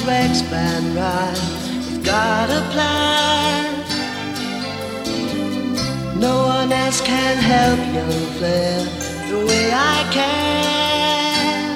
to expand right. We've got a plan. No one else can help young Flair the way I can.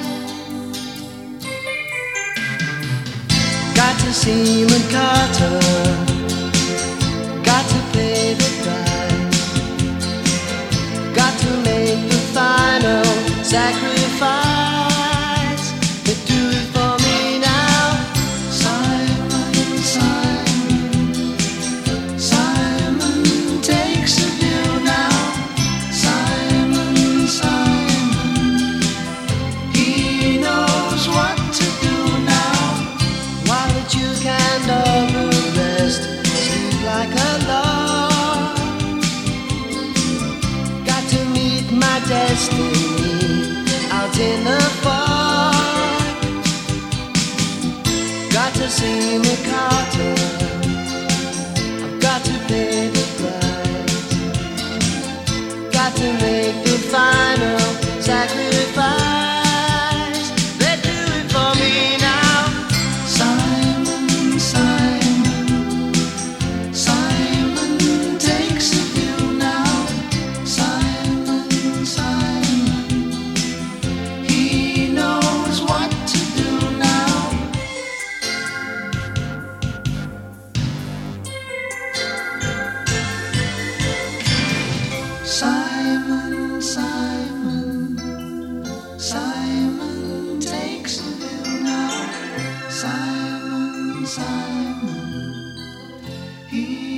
Got to see McCarter, got to pay the price, got to make the final sacrifice. But do it for me now, Simon, Simon. Simon takes a view now, Simon, Simon. He knows what to do now. While the Duke and all the rest sleep like a log. Got to meet my destiny out in the fog. Got to see McCarter, I've got to pay the price, got to make the final sacrifice. They do it for me now, Simon, Simon. Simon takes a view now, Simon, Simon. He knows what to do now. Simon, Simon. Simon takes a view now, Simon, Simon. He